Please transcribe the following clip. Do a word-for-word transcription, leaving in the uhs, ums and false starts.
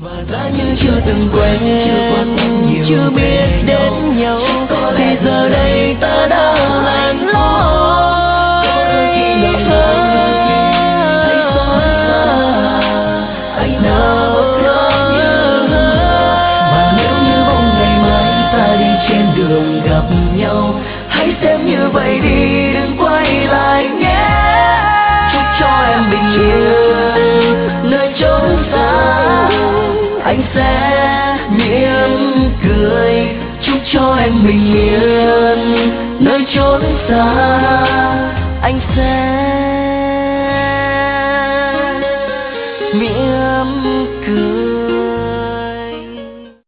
Và ta như chưa từng quen, chưa biết đến nhau, thì giờ đây ta đã lạnh lẽo. Anh nào và nếu như bóng ngày mai ta đi trên đường gặp nhau, hãy xem như vậy đi, đừng quay lại nhé. Chúc cho em bình yên nơi chốn xa, anh sẽ mỉm cười. Chúc cho em bình yên nơi chốn xa, anh sẽ